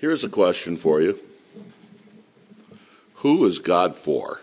Here's a question for you. Who is God for?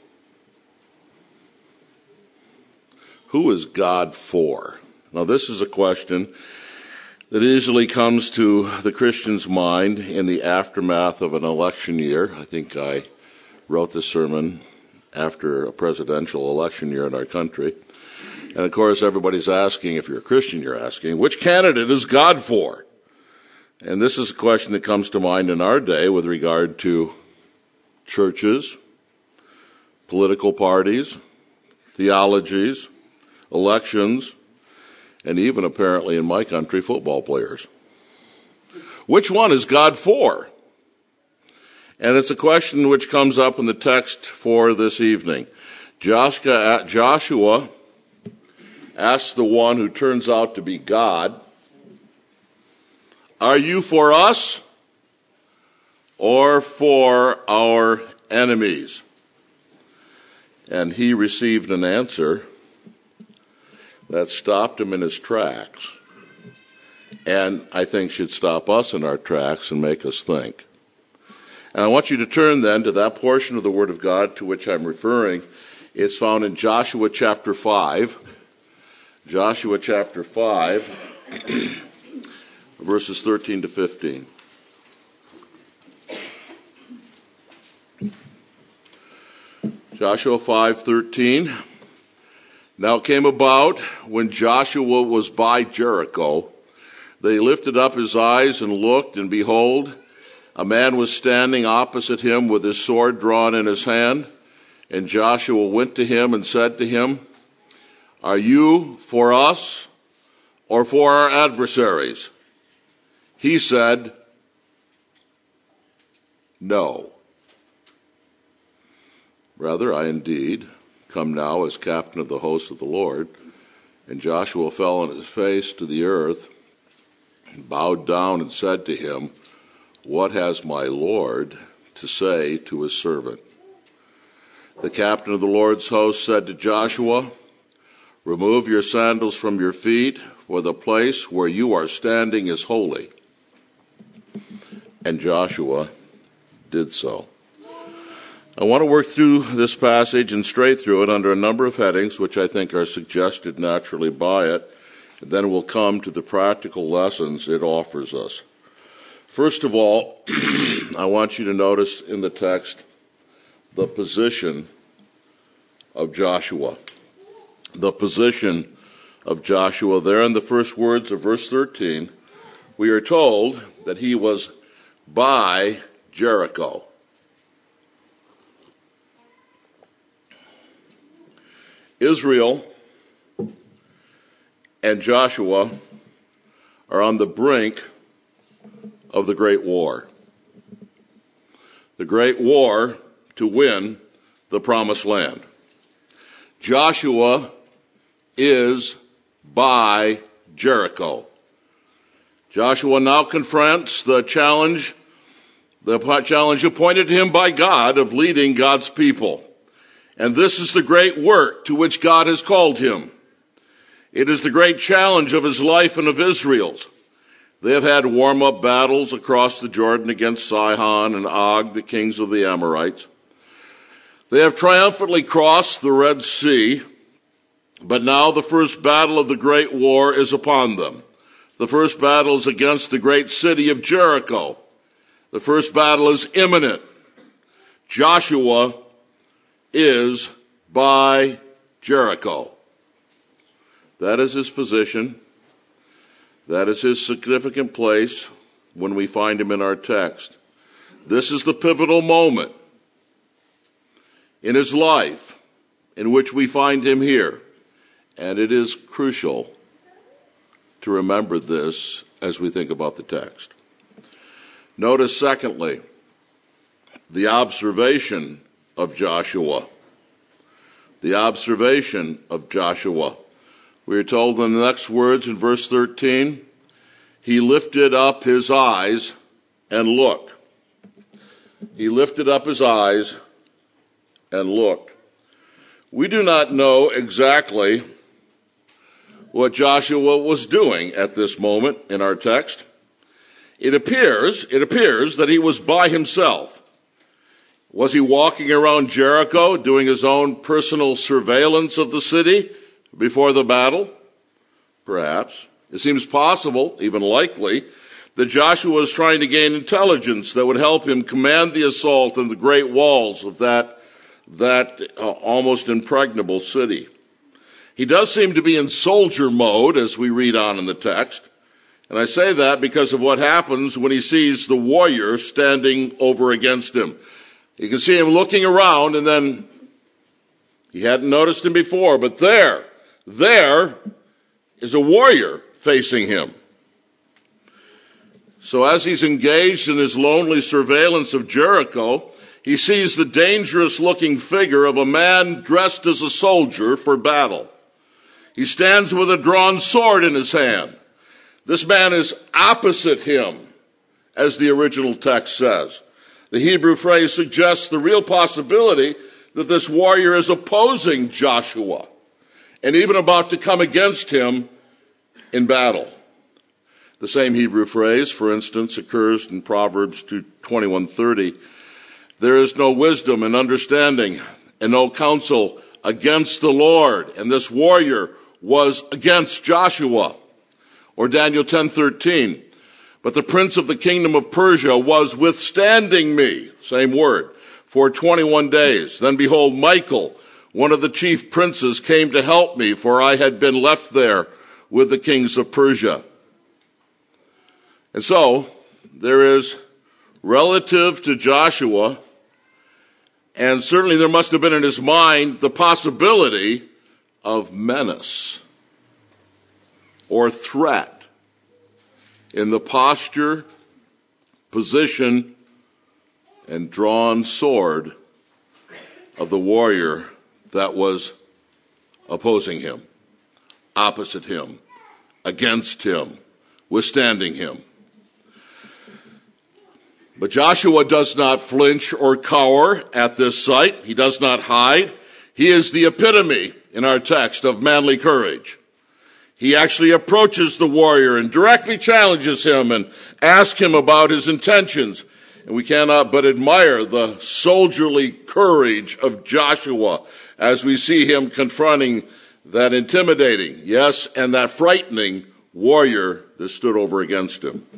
Who is God for? Now, this is a question that usually comes to the Christian's mind in the aftermath of an election year. I think I wrote this sermon after a presidential election year in our country. And of course, everybody's asking, if you're a Christian, you're asking, which candidate is God for? And this is a question that comes to mind in our day with regard to churches, political parties, theologies, elections, and even apparently in my country, football players. Which one is God for? And it's a question which comes up in the text for this evening. Joshua asks the one who turns out to be God, "Are you for us or for our enemies?" And he received an answer that stopped him in his tracks, and I think should stop us in our tracks and make us think. And I want you to turn then to that portion of the Word of God to which I'm referring. It's found in Joshua chapter 5. Joshua chapter 5, verses 13 to 15. Joshua 5:13. Now it came about when Joshua was by Jericho that he lifted up his eyes and looked, and behold, a man was standing opposite him with his sword drawn in his hand. And Joshua went to him and said to him, "Are you for us or for our adversaries?" He said, "No. Rather, I indeed come now as captain of the host of the Lord." And Joshua fell on his face to the earth, and bowed down and said to him, "What has my Lord to say to his servant?" The captain of the Lord's host said to Joshua, "Remove your sandals from your feet, for the place where you are standing is holy." And Joshua did so. I want to work through this passage and straight through it under a number of headings, which I think are suggested naturally by it. And then we'll come to the practical lessons it offers us. First of all, I want you to notice in the text the position of Joshua. The position of Joshua. There in the first words of verse 13, we are told that he was by Jericho. Israel and Joshua are on the brink of the Great War. The Great War to win the Promised Land. Joshua is by Jericho. Joshua now confronts the challenge appointed to him by God of leading God's people. And this is the great work to which God has called him. It is the great challenge of his life and of Israel's. They have had warm-up battles across the Jordan against Sihon and Og, the kings of the Amorites. They have triumphantly crossed the Red Sea, but now the first battle of the great war is upon them. The first battle is against the great city of Jericho. The first battle is imminent. Joshua is by Jericho. That is his position. That is his significant place when we find him in our text. This is the pivotal moment in his life in which we find him here. And it is crucial to remember this as we think about the text. Notice, secondly, the observation of Joshua. The observation of Joshua. We are told in the next words in verse 13, he lifted up his eyes and looked. He lifted up his eyes and looked. We do not know exactly what Joshua was doing at this moment in our text. It appears that he was by himself. Was he walking around Jericho doing his own personal surveillance of the city before the battle? Perhaps. It seems possible, even likely, that Joshua was trying to gain intelligence that would help him command the assault on the great walls of that almost impregnable city. He does seem to be in soldier mode as we read on in the text. And I say that because of what happens when he sees the warrior standing over against him. You can see him looking around, and then he hadn't noticed him before, but there is a warrior facing him. So as he's engaged in his lonely surveillance of Jericho, he sees the dangerous-looking figure of a man dressed as a soldier for battle. He stands with a drawn sword in his hand. This man is opposite him, as the original text says. The Hebrew phrase suggests the real possibility that this warrior is opposing Joshua and even about to come against him in battle. The same Hebrew phrase, for instance, occurs in Proverbs 21:30. There is no wisdom and understanding and no counsel against the Lord. And this warrior was against Joshua. Or Daniel 10:13. But the prince of the kingdom of Persia was withstanding me, same word, for 21 days. Then behold, Michael, one of the chief princes, came to help me, for I had been left there with the kings of Persia. And so, there is, relative to Joshua, and certainly there must have been in his mind the possibility of menace or threat in the posture, position, and drawn sword of the warrior that was opposing him, opposite him, against him, withstanding him. But Joshua does not flinch or cower at this sight. He does not hide. He is the epitome in our text of manly courage. He actually approaches the warrior and directly challenges him and asks him about his intentions. And we cannot but admire the soldierly courage of Joshua as we see him confronting that intimidating, yes, and that frightening warrior that stood over against him.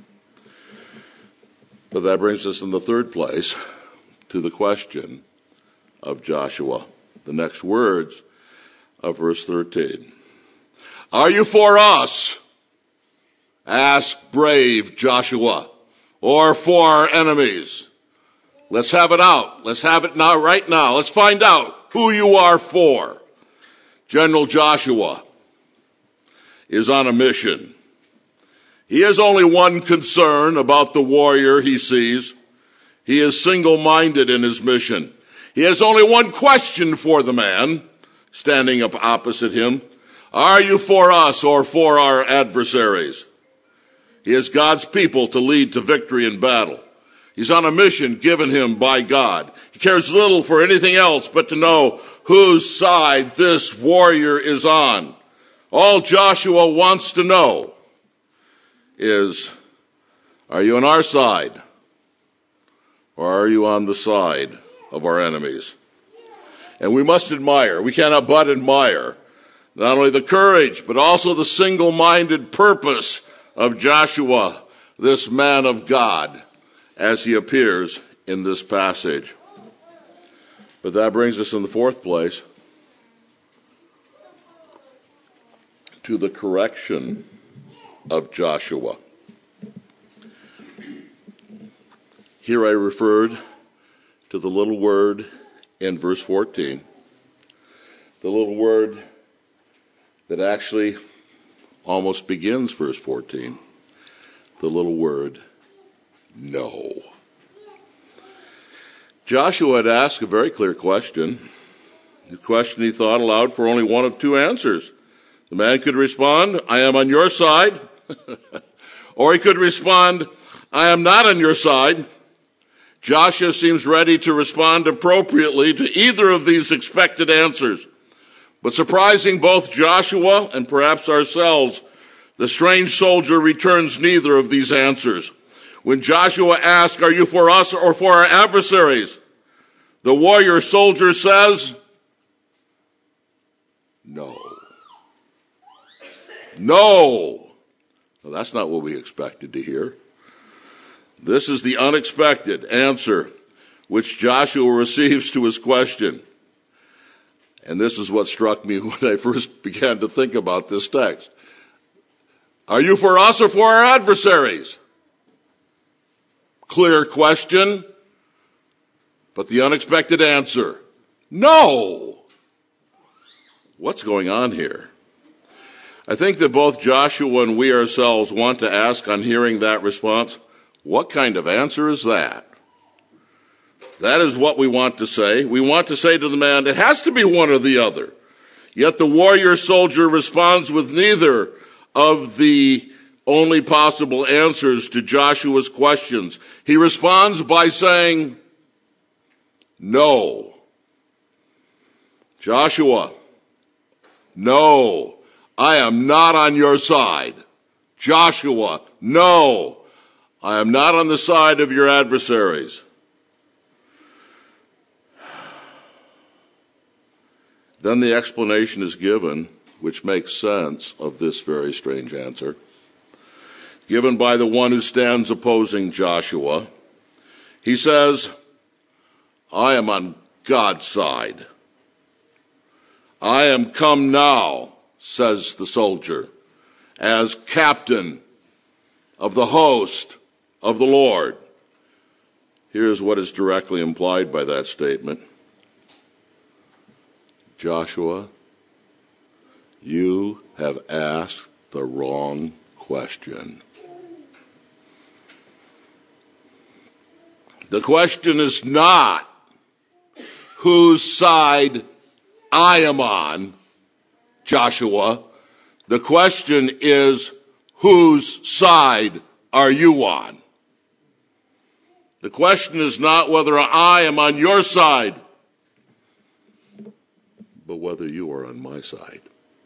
But that brings us in the third place to the question of Joshua. The next words of verse 13. Are you for us? Ask brave Joshua, or for our enemies. Let's have it out. Let's have it now, right now. Let's find out who you are for. General Joshua is on a mission. He has only one concern about the warrior he sees. He is single-minded in his mission. He has only one question for the man standing up opposite him. Are you for us or for our adversaries? He has God's people to lead to victory in battle. He's on a mission given him by God. He cares little for anything else but to know whose side this warrior is on. All Joshua wants to know is, are you on our side or are you on the side of our enemies? And we must admire, we cannot but admire, not only the courage, but also the single-minded purpose of Joshua, this man of God, as he appears in this passage. But that brings us in the fourth place to the correction of Joshua. Here I referred to the little word in verse 14, the little word that actually almost begins verse 14, the little word, no. Joshua had asked a very clear question, a question he thought aloud for only one of two answers. The man could respond, I am on your side, or he could respond, I am not on your side. Joshua seems ready to respond appropriately to either of these expected answers. But surprising both Joshua and perhaps ourselves, the strange soldier returns neither of these answers. when Joshua asks, "Are you for us or for our adversaries?" the warrior soldier says, "No." No. Well, that's not what we expected to hear. This is the unexpected answer which Joshua receives to his question. And this is what struck me when I first began to think about this text. Are you for us or for our adversaries? Clear question, but the unexpected answer, no. What's going on here? I think that both Joshua and we ourselves want to ask on hearing that response, what kind of answer is that? That is what we want to say. We want to say to the man, it has to be one or the other. Yet the warrior soldier responds with neither of the only possible answers to Joshua's questions. He responds by saying, no. Joshua, no. I am not on your side. Joshua, no. I am not on the side of your adversaries. Then the explanation is given, which makes sense of this very strange answer, given by the one who stands opposing Joshua. He says, I am on God's side. I am come now, says the soldier, as captain of the host of the Lord. Here's what is directly implied by that statement. Joshua, you have asked the wrong question. The question is not whose side I am on, Joshua. The question is, whose side are you on? The question is not whether I am on your side, but whether you are on my side.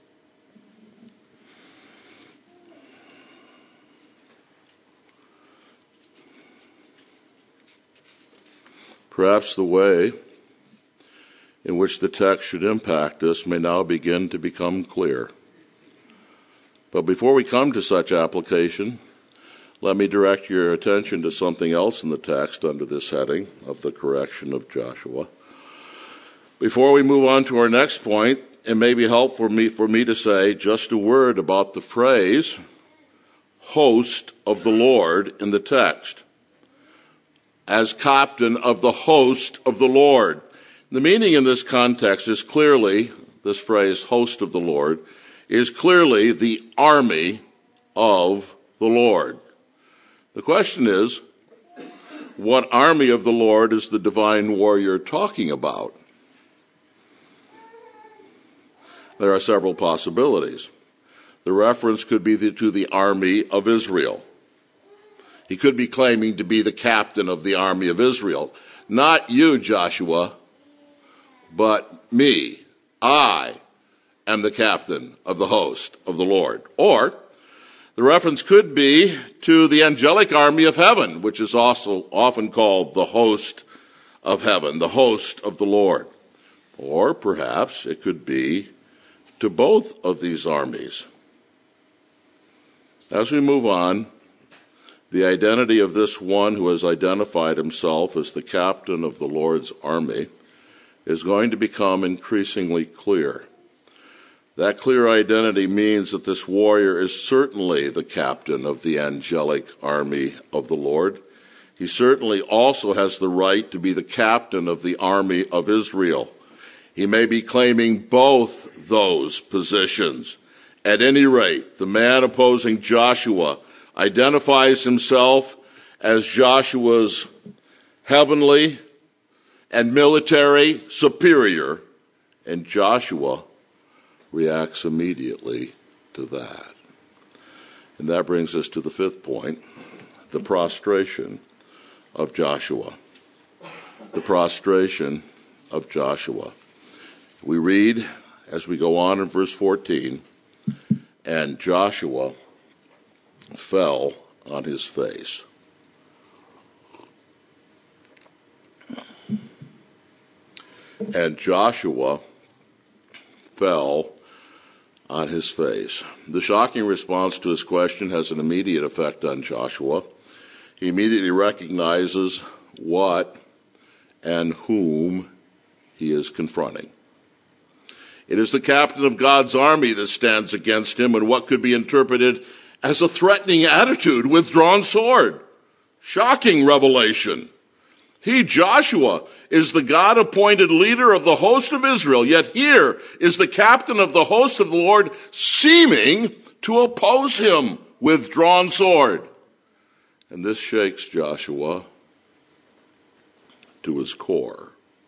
Perhaps the way in which the text should impact us may now begin to become clear. But before we come to such application, let me direct your attention to something else in the text under this heading of the correction of Joshua. Before we move on to our next point, it may be helpful for me to say just a word about the phrase, host of the Lord, in the text. As captain of the host of the Lord. The meaning in this context is clearly, this phrase, host of the Lord, is clearly the army of the Lord. The question is, what army of the Lord is the divine warrior talking about? There are several possibilities. The reference could be to the army of Israel. He could be claiming to be the captain of the army of Israel. Not you, Joshua, but me. I am the captain of the host of the Lord. Or the reference could be to the angelic army of heaven, which is also often called the host of heaven, the host of the Lord. Or perhaps it could be to both of these armies. As we move on, the identity of this one who has identified himself as the captain of the Lord's army is going to become increasingly clear. That clear identity means that this warrior is certainly the captain of the angelic army of the Lord. He certainly also has the right to be the captain of the army of Israel. He may be claiming both those positions. At any rate, the man opposing Joshua identifies himself as Joshua's heavenly and military superior, and Joshua reacts immediately to that. And that brings us to the fifth point, the prostration of Joshua. The prostration of Joshua. We read, as we go on in verse 14, and Joshua fell on his face. And Joshua fell on his face. The shocking response to his question has an immediate effect on Joshua. He immediately recognizes what and whom he is confronting. It is the captain of God's army that stands against him in what could be interpreted as a threatening attitude with drawn sword. Shocking revelation. He, Joshua, is the God-appointed leader of the host of Israel, yet here is the captain of the host of the Lord seeming to oppose him with drawn sword. And this shakes Joshua to his core.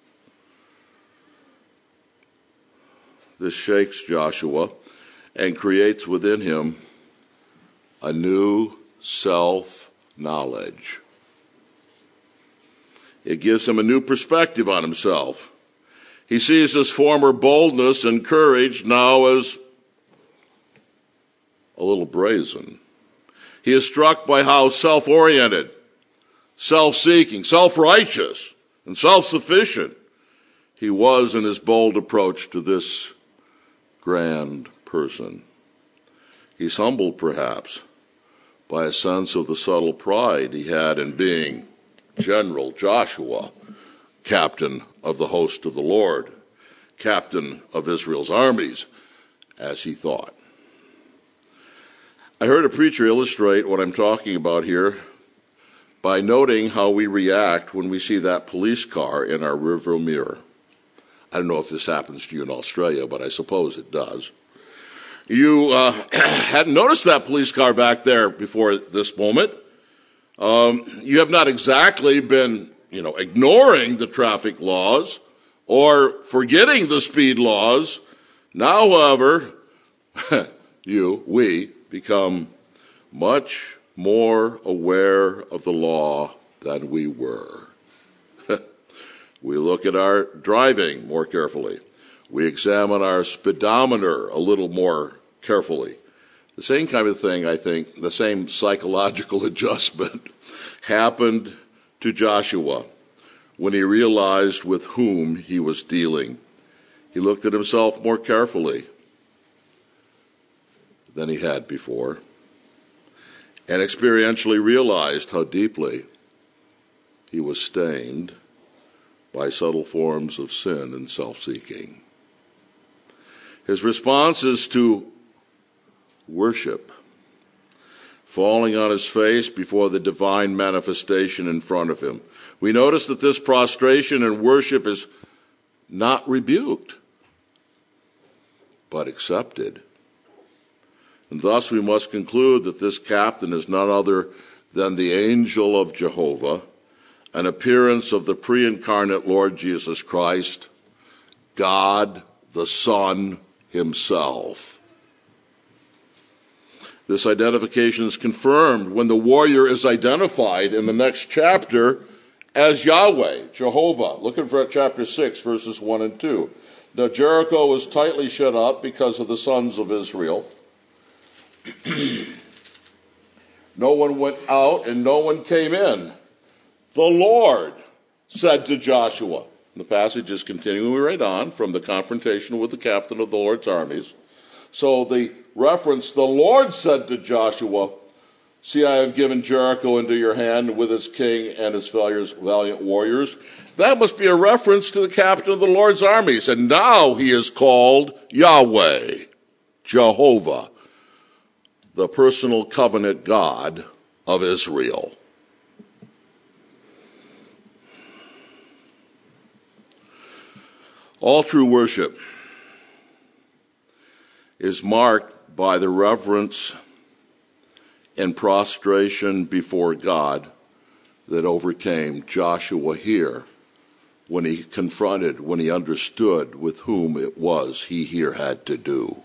This shakes Joshua and creates within him a new self-knowledge. It gives him a new perspective on himself. He sees his former boldness and courage now as a little brazen. He is struck by how self-oriented, self-seeking, self-righteous, and self-sufficient he was in his bold approach to this grand person. He's humbled, perhaps, by a sense of the subtle pride he had in being General Joshua, captain of the host of the Lord, captain of Israel's armies, as he thought. I heard a preacher illustrate what I'm talking about here by noting how we react when we see that police car in our rearview mirror. I don't know if this happens to you in Australia, but I suppose it does. You hadn't noticed that police car back there before this moment. You have not exactly been, ignoring the traffic laws or forgetting the speed laws. Now, however, we become much more aware of the law than we were. We look at our driving more carefully. We examine our speedometer a little more carefully. The same kind of thing, I think, the same psychological adjustment happened to Joshua when he realized with whom he was dealing. He looked at himself more carefully than he had before and experientially realized how deeply he was stained by subtle forms of sin and self-seeking. His response is to worship, falling on his face before the divine manifestation in front of him. We notice that this prostration and worship is not rebuked, but accepted. And thus we must conclude that this captain is none other than the angel of Jehovah, an appearance of the pre-incarnate Lord Jesus Christ, God the Son himself. This identification is confirmed when the warrior is identified in the next chapter as Yahweh, Jehovah. Look at chapter 6, verses 1 and 2. Now Jericho was tightly shut up because of the sons of Israel. No one went out and no one came in. The Lord said to Joshua. The passage is continuing right on from the confrontation with the captain of the Lord's armies. So the reference, the Lord said to Joshua, see, I have given Jericho into your hand with its king and its valiant warriors. That must be a reference to the captain of the Lord's armies. And now he is called Yahweh, Jehovah, the personal covenant God of Israel. All true worship is marked by the reverence and prostration before God that overcame Joshua here when he confronted, when he understood with whom it was he here had to do.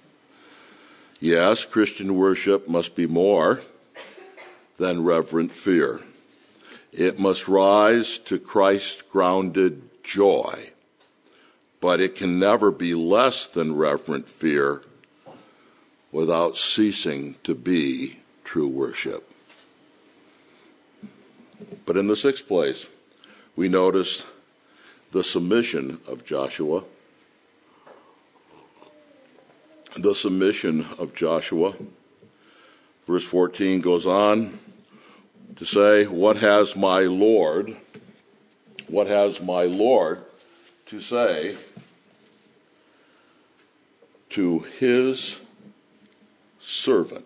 Yes, Christian worship must be more than reverent fear. It must rise to Christ-grounded joy, but it can never be less than reverent fear without ceasing to be true worship. But in the sixth place, we notice the submission of Joshua. The submission of Joshua. Verse 14 goes on to say, what has my Lord to say to his servant?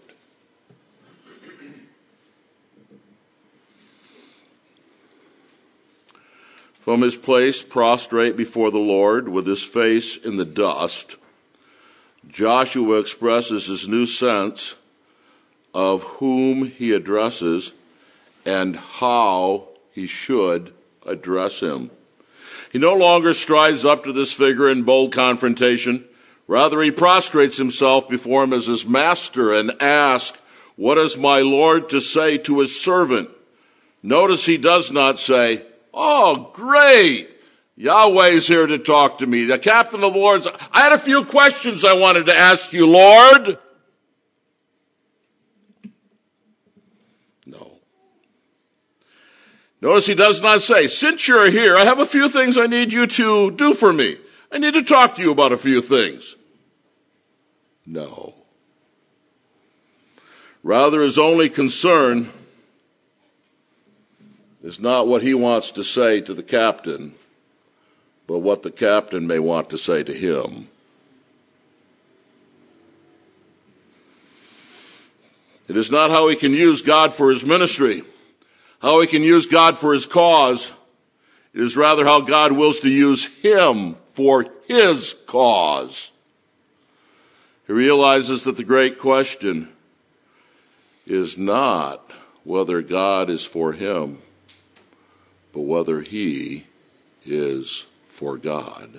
From his place prostrate before the Lord with his face in the dust, Joshua expresses his new sense of whom he addresses and how he should address him. He no longer strides up to this figure in bold confrontation. Rather, he prostrates himself before him as his master and asks, what has my Lord to say to his servant? Notice he does not say, oh, great, Yahweh's here to talk to me. The captain of the Lord's, I had a few questions I wanted to ask you, Lord. No. Notice he does not say, since you're here, I have a few things I need you to do for me. I need to talk to you about a few things. No. Rather, his only concern is not what he wants to say to the captain, but what the captain may want to say to him. It is not how he can use God for his ministry, how he can use God for his cause. It is rather how God wills to use him for his cause. He realizes that the great question is not whether God is for him, but whether he is for God.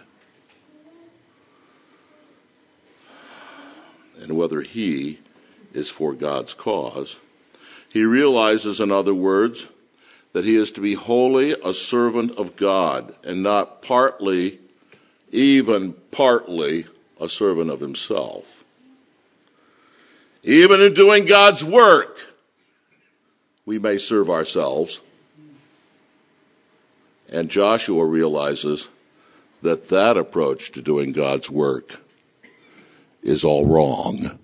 And whether he is for God's cause. He realizes, in other words, that he is to be wholly a servant of God and not partly, even partly, a servant of himself. Even in doing God's work, we may serve ourselves. And Joshua realizes that that approach to doing God's work is all wrong.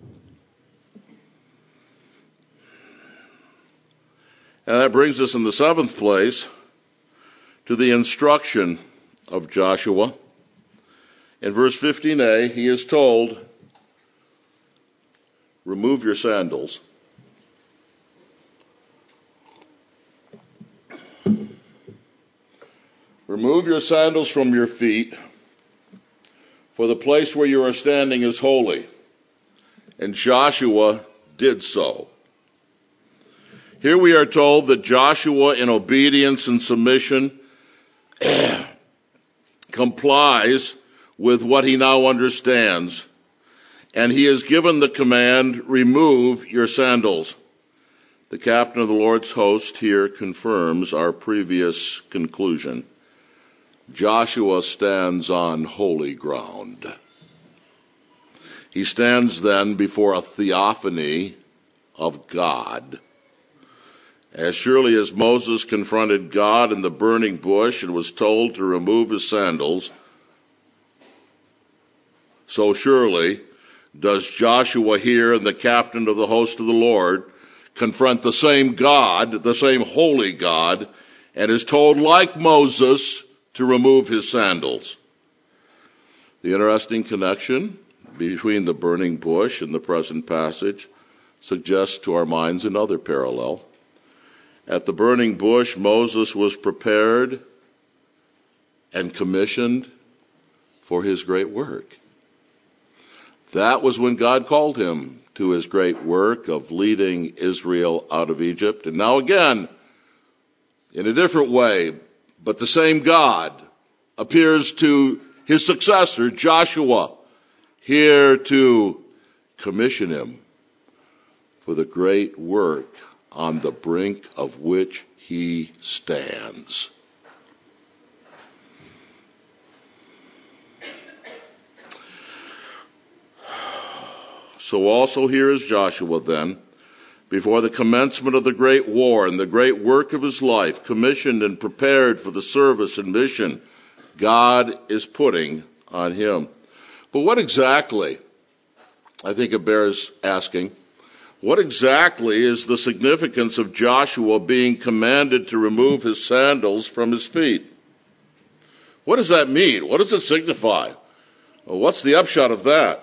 And that brings us in the seventh place to the instruction of Joshua. In verse 15a, he is told, remove your sandals. Remove your sandals from your feet, for the place where you are standing is holy. And Joshua did so. Here we are told that Joshua, in obedience and submission, complies with what he now understands. And he is given the command, remove your sandals. The captain of the Lord's host here confirms our previous conclusion. Joshua stands on holy ground. He stands then before a theophany of God. As surely as Moses confronted God in the burning bush and was told to remove his sandals, so surely does Joshua here and the captain of the host of the Lord confront the same God, the same holy God, and is told, like Moses, to remove his sandals. The interesting connection between the burning bush and the present passage suggests to our minds another parallel. At the burning bush, Moses was prepared and commissioned for his great work. That was when God called him to his great work of leading Israel out of Egypt. And now again, in a different way, but the same God appears to his successor, Joshua, here to commission him for the great work on the brink of which he stands. So also here is Joshua then, before the commencement of the great war and the great work of his life, commissioned and prepared for the service and mission God is putting on him. But what exactly, I think it bears asking, what exactly is the significance of Joshua being commanded to remove his sandals from his feet? What does that mean? What does it signify? Well, what's the upshot of that?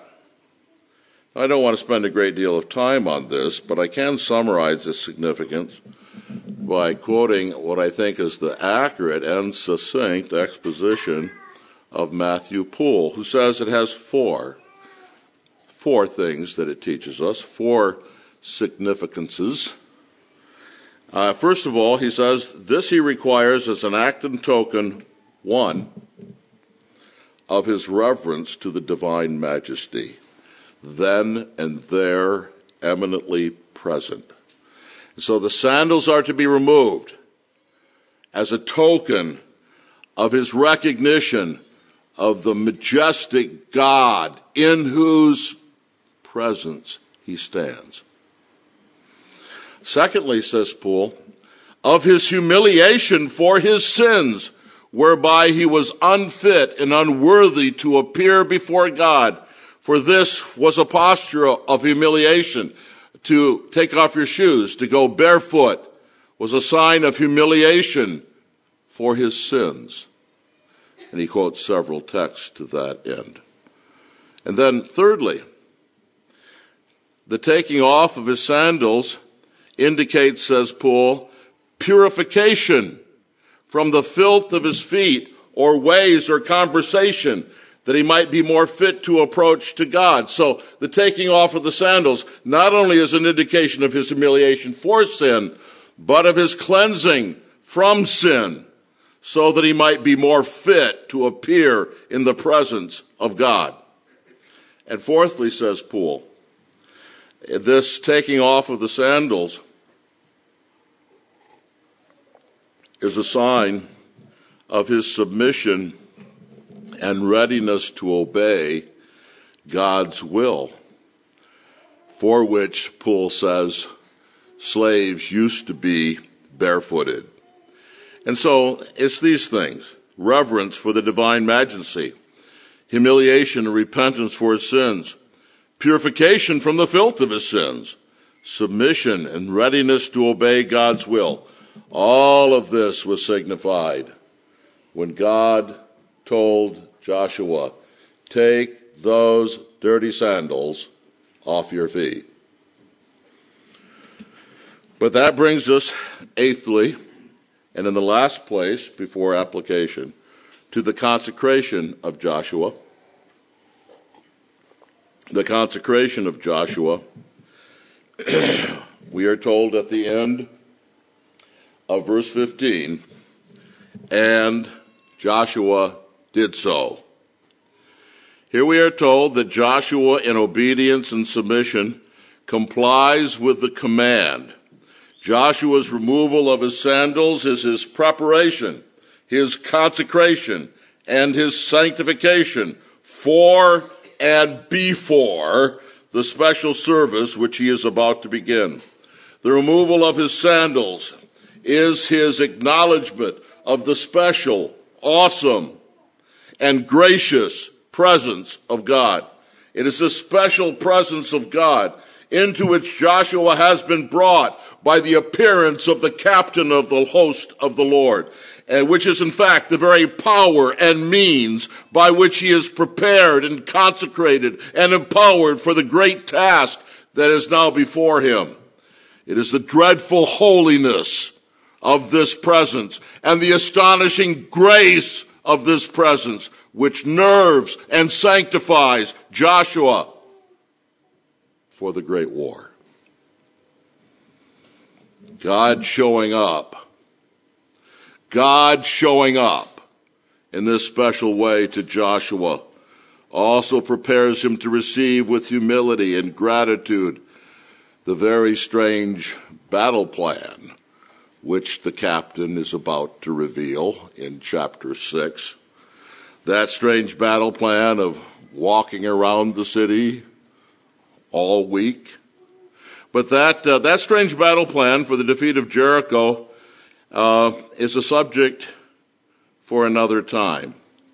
I don't want to spend a great deal of time on this, but I can summarize its significance by quoting what I think is the accurate and succinct exposition of Matthew Poole, who says it has four things that it teaches us, four significances. First of all, he says, this he requires as an act and token, one, of his reverence to the divine majesty, then and there eminently present. So the sandals are to be removed as a token of his recognition of the majestic God in whose presence he stands. Secondly, says Poole, of his humiliation for his sins, whereby he was unfit and unworthy to appear before God. For this was a posture of humiliation. To take off your shoes, to go barefoot, was a sign of humiliation for his sins. And he quotes several texts to that end. And then thirdly, the taking off of his sandals indicates, says Poole, purification from the filth of his feet or ways or conversation, that he might be more fit to approach to God. So the taking off of the sandals not only is an indication of his humiliation for sin, but of his cleansing from sin, so that he might be more fit to appear in the presence of God. And fourthly, says Poole, this taking off of the sandals is a sign of his submission and readiness to obey God's will, for which, Poole says, slaves used to be barefooted. And so it's these things: reverence for the divine majesty, humiliation and repentance for his sins, purification from the filth of his sins, submission and readiness to obey God's will. All of this was signified when God told Joshua, take those dirty sandals off your feet. But that brings us, eighthly, and in the last place before application, to the consecration of Joshua. The consecration of Joshua, we are told at the end of verse 15, and Joshua did so. Here we are told that Joshua, in obedience and submission, complies with the command. Joshua's removal of his sandals is his preparation, his consecration, and his sanctification for and before the special service which he is about to begin. The removal of his sandals is his acknowledgement of the special, awesome, and gracious presence of God. It is the special presence of God into which Joshua has been brought by the appearance of the captain of the host of the Lord, and which is in fact the very power and means by which he is prepared and consecrated and empowered for the great task that is now before him. It is the dreadful holiness of this presence and the astonishing grace of this presence which nerves and sanctifies Joshua for the great war. God showing up in this special way to Joshua also prepares him to receive with humility and gratitude the very strange battle plan which the captain is about to reveal in chapter 6. That strange battle plan of walking around the city all week. But that strange battle plan for the defeat of Jericho is a subject for another time.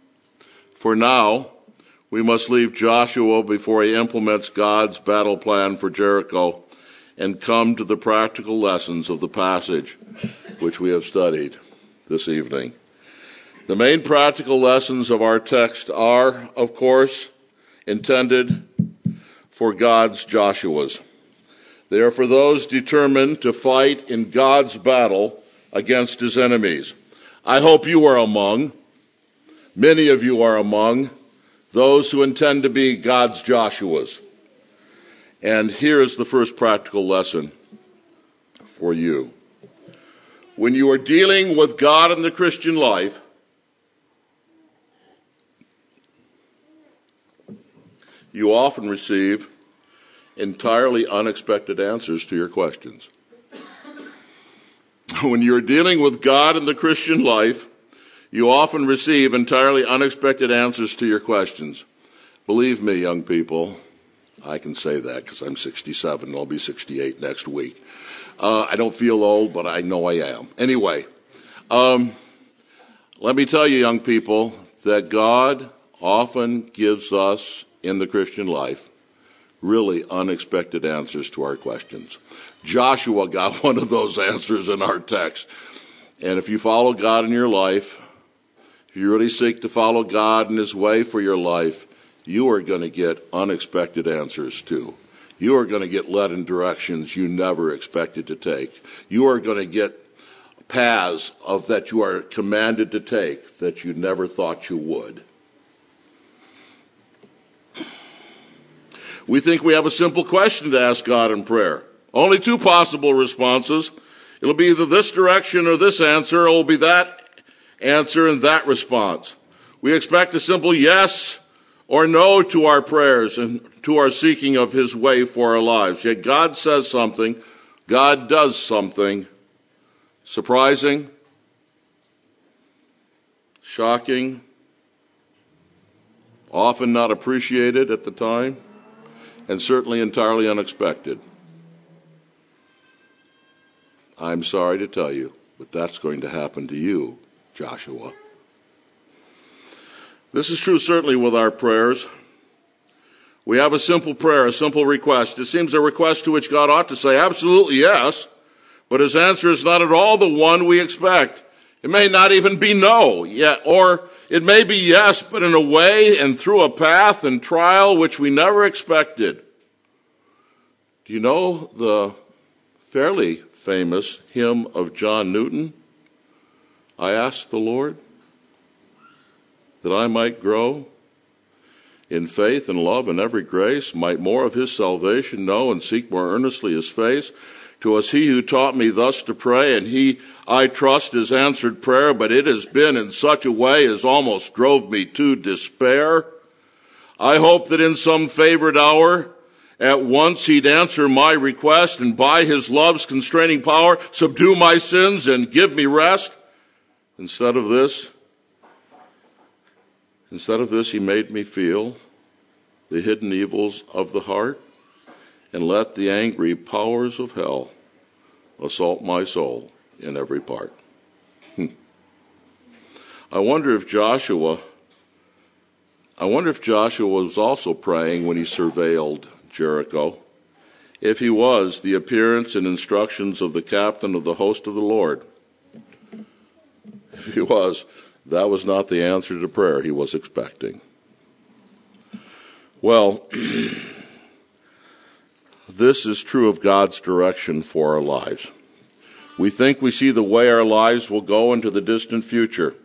For now, we must leave Joshua before he implements God's battle plan for Jericho and come to the practical lessons of the passage which we have studied this evening. The main practical lessons of our text are, of course, intended for God's Joshuas. They are for those determined to fight in God's battle against his enemies. I hope you are among, many of you are among, those who intend to be God's Joshuas. And here is the first practical lesson for you. When you are dealing with God in the Christian life, you often receive entirely unexpected answers to your questions. When you're dealing with God in the Christian life, you often receive entirely unexpected answers to your questions. Believe me, young people, I can say that because I'm 67 and I'll be 68 next week. I don't feel old, but I know I am. Anyway, let me tell you, young people, that God often gives us in the Christian life really unexpected answers to our questions. Joshua got one of those answers in our text. And if you follow God in your life, if you really seek to follow God in his way for your life, you are going to get unexpected answers too. You are going to get led in directions you never expected to take. You are going to get paths that you are commanded to take that you never thought you would. We think we have a simple question to ask God in prayer. Only two possible responses. It'll be either this direction or this answer, or it'll be that answer and that response. We expect a simple yes or no to our prayers and to our seeking of his way for our lives. Yet God says something, God does something surprising, shocking, often not appreciated at the time, and certainly entirely unexpected. I'm sorry to tell you, but that's going to happen to you, Joshua. This is true certainly with our prayers. We have a simple prayer, a simple request. It seems a request to which God ought to say absolutely yes, but his answer is not at all the one we expect. It may not even be no yet, or it may be yes, but in a way and through a path and trial which we never expected. Do you know the fairly famous hymn of John Newton? I asked the Lord that I might grow in faith and love and every grace, might more of his salvation know and seek more earnestly his face. 'Twas he who taught me thus to pray, and he, I trust, has answered prayer, but it has been in such a way as almost drove me to despair. I hope that in some favored hour at once he'd answer my request, and by his love's constraining power subdue my sins and give me rest. Instead of this, he made me feel the hidden evils of the heart and let the angry powers of hell assault my soul in every part. I wonder if Joshua was also praying when he surveilled Jericho. If he was, the appearance and instructions of the captain of the host of the Lord. If he was, that was not the answer to prayer he was expecting. Well, this is true of God's direction for our lives. We think we see the way our lives will go into the distant future.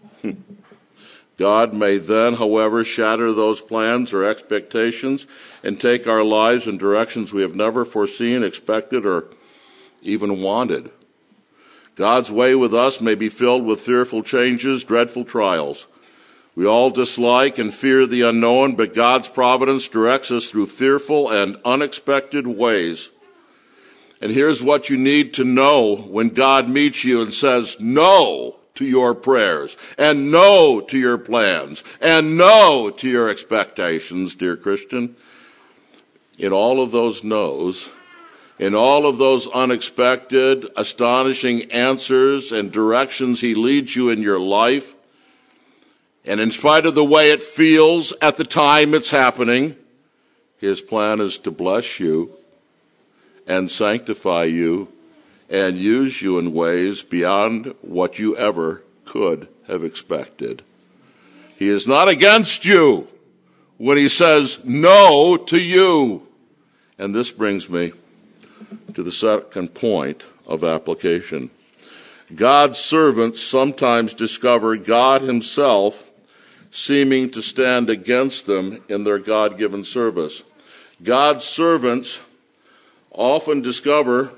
God may then, however, shatter those plans or expectations and take our lives in directions we have never foreseen, expected, or even wanted. God's way with us may be filled with fearful changes, dreadful trials. We all dislike and fear the unknown, but God's providence directs us through fearful and unexpected ways. And here's what you need to know when God meets you and says no to your prayers, and no to your plans, and no to your expectations, dear Christian. In all of those no's, in all of those unexpected, astonishing answers and directions he leads you in your life, And in spite of the way it feels at the time it's happening, his plan is to bless you and sanctify you and use you in ways beyond what you ever could have expected. He is not against you when he says no to you. And this brings me to the second point of application. God's servants sometimes discover God himself seeming to stand against them in their God-given service. God's servants often discover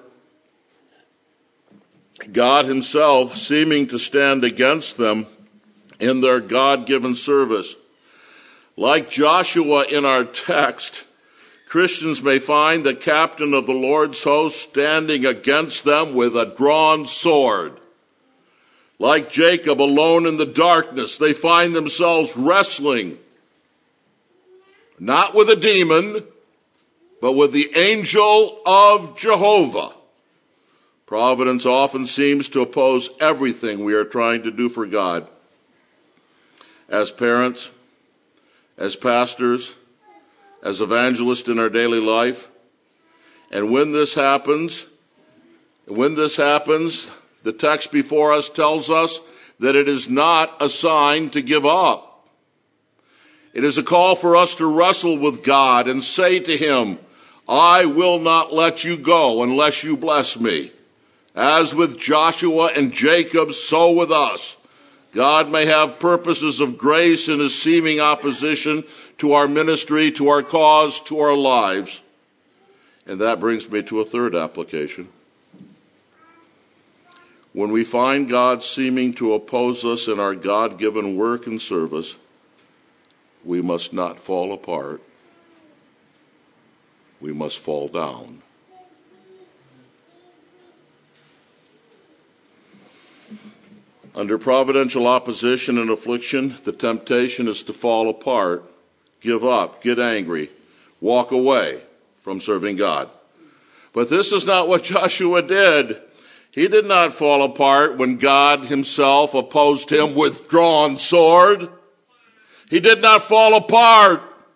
God himself seeming to stand against them in their God-given service. Like Joshua in our text, Christians may find the captain of the Lord's host standing against them with a drawn sword. Like Jacob alone in the darkness, they find themselves wrestling, not with a demon, but with the angel of Jehovah. Providence often seems to oppose everything we are trying to do for God. As parents, as pastors, as evangelists in our daily life. And when this happens, the text before us tells us that it is not a sign to give up. It is a call for us to wrestle with God and say to him, I will not let you go unless you bless me. As with Joshua and Jacob, so with us. God may have purposes of grace in his seeming opposition to our ministry, to our cause, to our lives. And that brings me to a third application. When we find God seeming to oppose us in our God-given work and service, we must not fall apart. We must fall down. Under providential opposition and affliction, the temptation is to fall apart, give up, get angry, walk away from serving God. But this is not what Joshua did. He did not fall apart when God himself opposed him with drawn sword. He did not fall apart.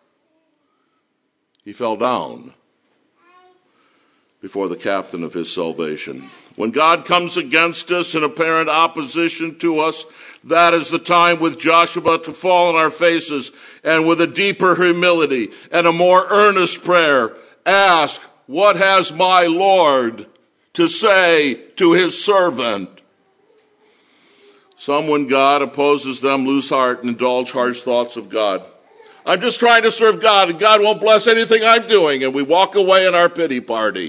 He fell down before the captain of his salvation. When God comes against us in apparent opposition to us, that is the time with Joshua to fall on our faces and with a deeper humility and a more earnest prayer, ask, what has my Lord to say to his servant? Some, when God opposes them, lose heart and indulge harsh thoughts of God. I'm just trying to serve God, and God won't bless anything I'm doing, and we walk away in our pity party.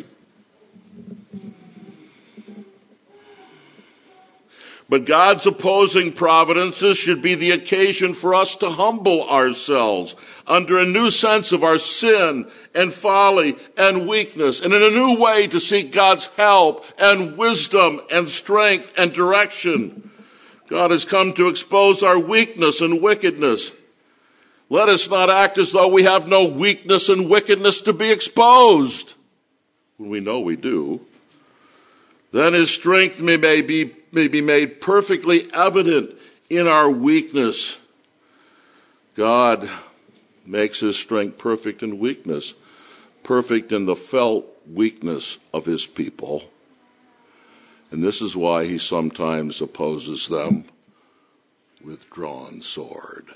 But God's opposing providences should be the occasion for us to humble ourselves under a new sense of our sin and folly and weakness, and in a new way to seek God's help and wisdom and strength and direction. God has come to expose our weakness and wickedness. Let us not act as though we have no weakness and wickedness to be exposed, when we know we do. Then his strength may be made perfectly evident in our weakness. God makes his strength perfect in weakness, perfect in the felt weakness of his people. And this is why he sometimes opposes them with drawn sword.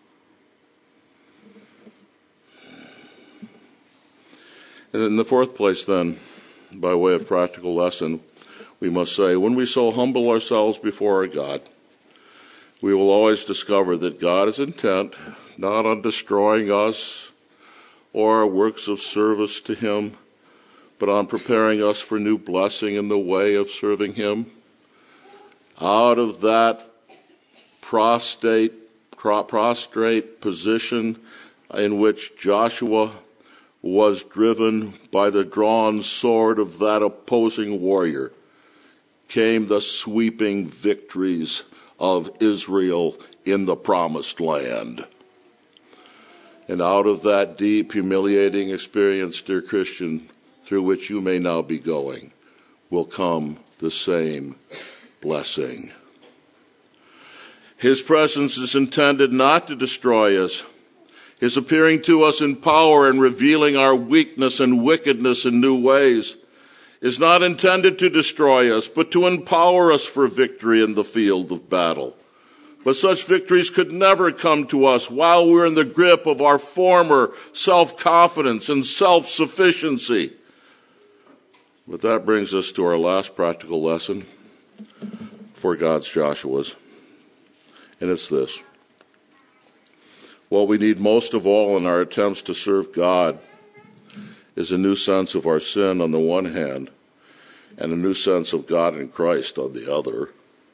And in the fourth place, then, by way of practical lesson, we must say, when we so humble ourselves before our God, we will always discover that God is intent not on destroying us or our works of service to him, but on preparing us for new blessing in the way of serving him. Out of that prostrate position in which Joshua was driven by the drawn sword of that opposing warrior, came the sweeping victories of Israel in the promised land. And out of that deep, humiliating experience, dear Christian, through which you may now be going, will come the same blessing. His presence is intended not to destroy us. His appearing to us in power and revealing our weakness and wickedness in new ways is not intended to destroy us, but to empower us for victory in the field of battle. But such victories could never come to us while we're in the grip of our former self-confidence and self-sufficiency. But that brings us to our last practical lesson for God's Joshuas. And it's this. What we need most of all in our attempts to serve God is a new sense of our sin on the one hand and a new sense of God in Christ on the other.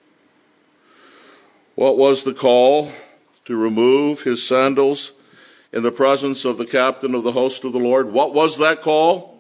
What was the call? To remove his sandals in the presence of the captain of the host of the Lord. What was that call?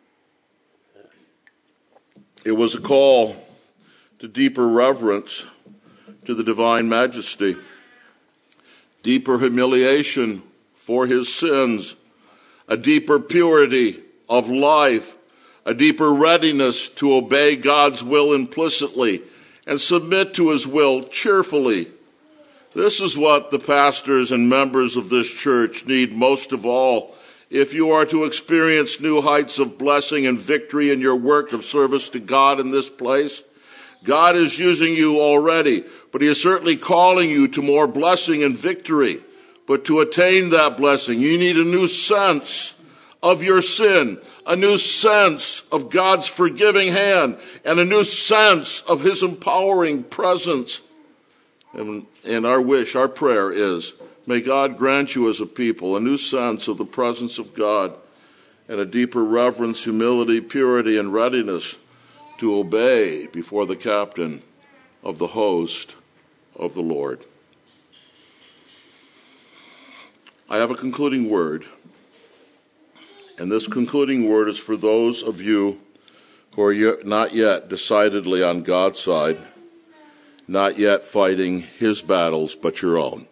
It was a call to deeper reverence to the divine majesty, deeper humiliation for his sins, a deeper purity of life, a deeper readiness to obey God's will implicitly and submit to his will cheerfully. This is what the pastors and members of this church need most of all if you are to experience new heights of blessing and victory in your work of service to God in this place. God is using you already, but he is certainly calling you to more blessing and victory. But to attain that blessing, you need a new sense of your sin, a new sense of God's forgiving hand, and a new sense of his empowering presence. And our wish, our prayer is, may God grant you as a people a new sense of the presence of God and a deeper reverence, humility, purity, and readiness to obey before the captain of the host of the Lord. I have a concluding word, and this concluding word is for those of you who are not yet decidedly on God's side, not yet fighting his battles, but your own.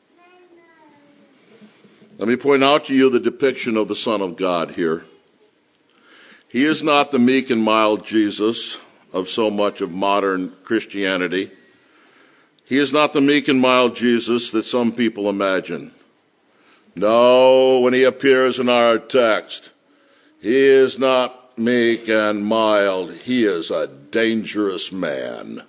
Let me point out to you the depiction of the Son of God here. He is not the meek and mild Jesus of so much of modern Christianity. He is not the meek and mild Jesus that some people imagine. No, when he appears in our text, he is not meek and mild. He is a dangerous man.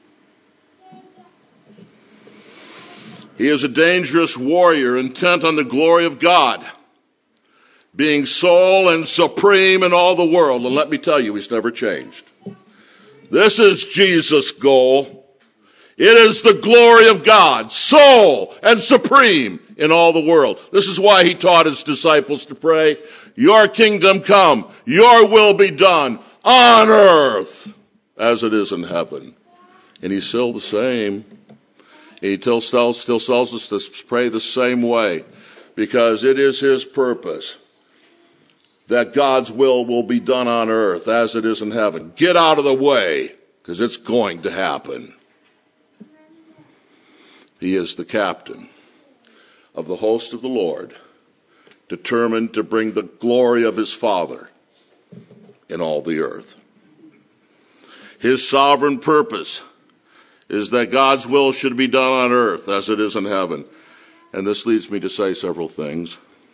He is a dangerous warrior intent on the glory of God, being sole and supreme in all the world. And let me tell you, he's never changed. This is Jesus' goal. It is the glory of God, sole and supreme in all the world. This is why he taught his disciples to pray, your kingdom come, your will be done on earth as it is in heaven. And he's still the same. He still tells us to pray the same way because it is his purpose that God's will be done on earth as it is in heaven. Get out of the way because it's going to happen. He is the captain of the host of the Lord, determined to bring the glory of his Father in all the earth. His sovereign purpose is that God's will should be done on earth as it is in heaven. And this leads me to say several things.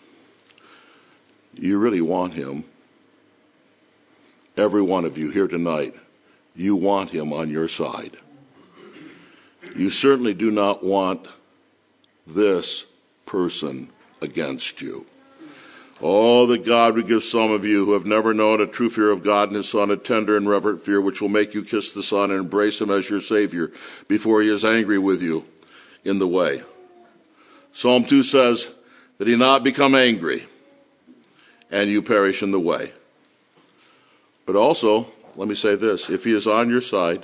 You really want him. Every one of you here tonight, you want him on your side. You certainly do not want this person against you. Oh, that God would give some of you who have never known a true fear of God and his Son a tender and reverent fear, which will make you kiss the Son and embrace him as your Savior before he is angry with you in the way. Psalm 2 says that he not become angry and you perish in the way. But also, let me say this, if he is on your side,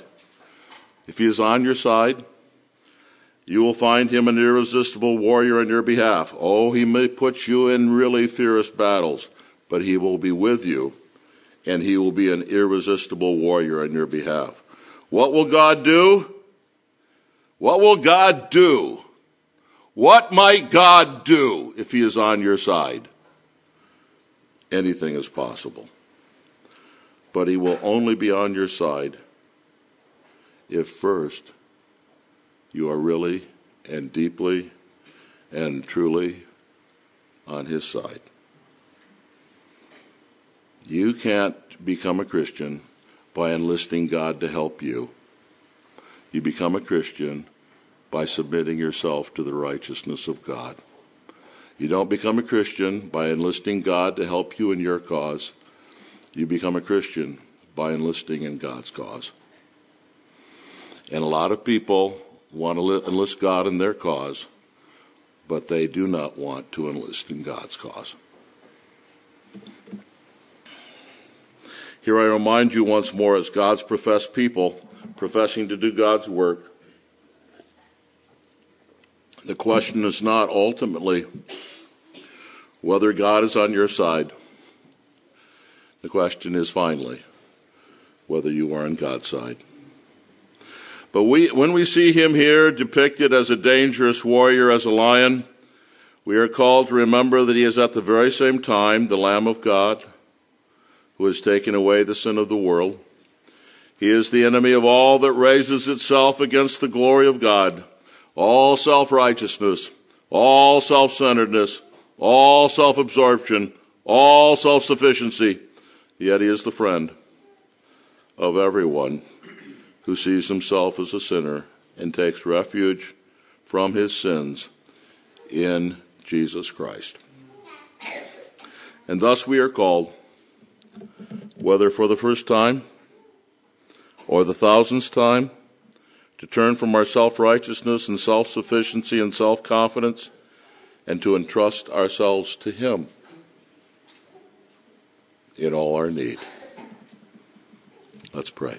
you will find him an irresistible warrior on your behalf. Oh, he may put you in really fierce battles, but he will be with you, and he will be an irresistible warrior on your behalf. What will God do? What will God do? What might God do if he is on your side? Anything is possible. But he will only be on your side if first you are really and deeply and truly on his side. You can't become a Christian by enlisting God to help you. You become a Christian by submitting yourself to the righteousness of God. You don't become a Christian by enlisting God to help you in your cause. You become a Christian by enlisting in God's cause. And a lot of people want to enlist God in their cause, but they do not want to enlist in God's cause. Here I remind you once more, as God's professed people, professing to do God's work, the question is not ultimately whether God is on your side. The question is finally whether you are on God's side. But when we see him here depicted as a dangerous warrior, as a lion, we are called to remember that he is at the very same time the Lamb of God who has taken away the sin of the world. He is the enemy of all that raises itself against the glory of God, all self-righteousness, all self-centeredness, all self-absorption, all self-sufficiency. Yet he is the friend of everyone who sees himself as a sinner and takes refuge from his sins in Jesus Christ. And thus we are called, whether for the first time or the thousandth time, to turn from our self-righteousness and self-sufficiency and self-confidence and to entrust ourselves to him in all our need. Let's pray.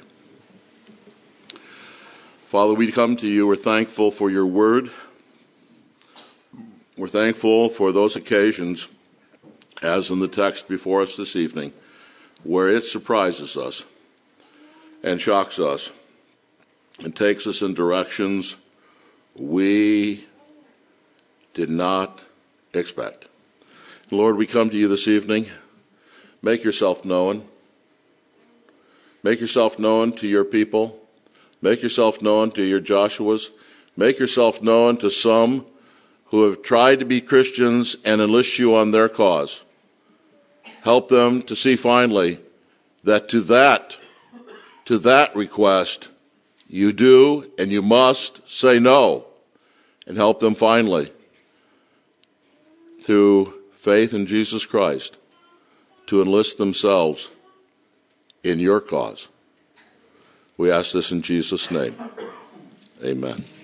Father, we come to you. We're thankful for your word. We're thankful for those occasions, as in the text before us this evening, where it surprises us and shocks us and takes us in directions we did not expect. Lord, we come to you this evening. Make yourself known. Make yourself known to your people. Make yourself known to your Joshuas. Make yourself known to some who have tried to be Christians and enlist you on their cause. Help them to see finally that to that request, you do and you must say no, and help them finally, through faith in Jesus Christ, to enlist themselves in your cause. We ask this in Jesus' name. Amen.